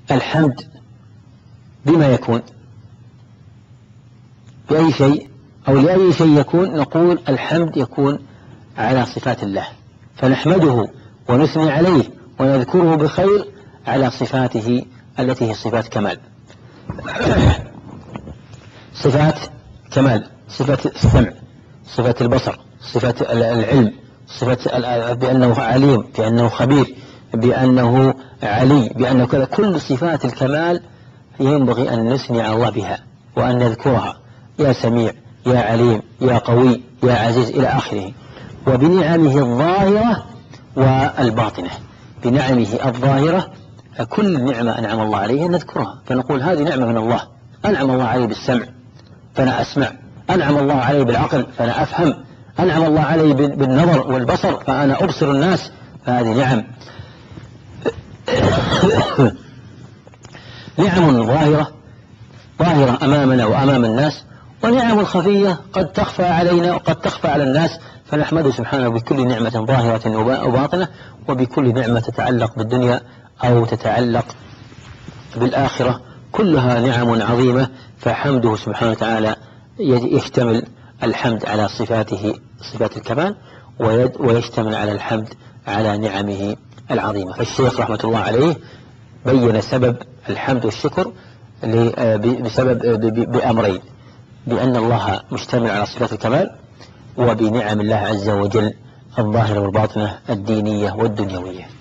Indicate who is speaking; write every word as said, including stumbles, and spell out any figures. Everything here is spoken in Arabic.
Speaker 1: الحمد بما يكون؟ بأي شيء أو لأي شيء يكون؟ نقول الحمد يكون على صفات الله، فنحمده ونثني عليه ونذكره بخير على صفاته التي هي صفات كمال. صفات كمال، صفة السمع، صفة البصر، صفة العلم، صفة بأنه عليم، بأنه خبير، بأنه علي، بأنه كذا. كل صفات الكمال ينبغي أن نثني على الله بها وأن نذكرها، يا سميع، يا عليم، يا قوي، يا عزيز إلى آخره. وبنعمه الظاهرة والباطنة، بنعمه الظاهرة كل نعمة أنعم الله عليها نذكرها، فنقول هذه نعمة من الله، أنعم الله علي بالسمع فأنا أسمع، أنعم الله علي بالعقل فأنا أفهم، أنعم الله علي بالنظر والبصر فأنا أبصر الناس، فهذه نعم. نعم ظاهرة ظاهرة أمامنا وأمام الناس، ونعم خفية قد تخفى علينا وقد تخفى على الناس، فنحمده سبحانه بكل نعمة ظاهرة وباطنة، وبكل نعمة تتعلق بالدنيا أو تتعلق بالآخرة، كلها نعم عظيمة. فحمده سبحانه وتعالى يشتمل الحمد على صفاته صفات الكمال، ويشتمل على الحمد على نعمه العظيمة. الشيخ رحمة الله عليه بين سبب الحمد والشكر بسبب بأمرين: بأن الله مشتمل على صفات الكمال، وبنعم الله عز وجل الظاهرة والباطنة الدينية والدنيوية.